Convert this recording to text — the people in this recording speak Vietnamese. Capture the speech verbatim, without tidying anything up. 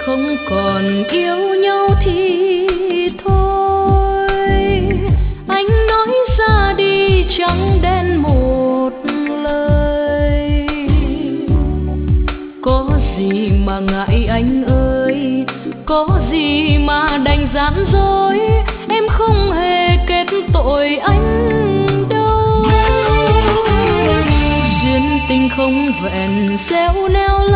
không còn yêu nhau thì thôi. Anh nói ra đi chẳng đen một lời. Có gì mà ngại anh ơi, có gì mà đành gian dối. Em không hề kết tội anh đâu. Duyên tình không vẹn gieo neo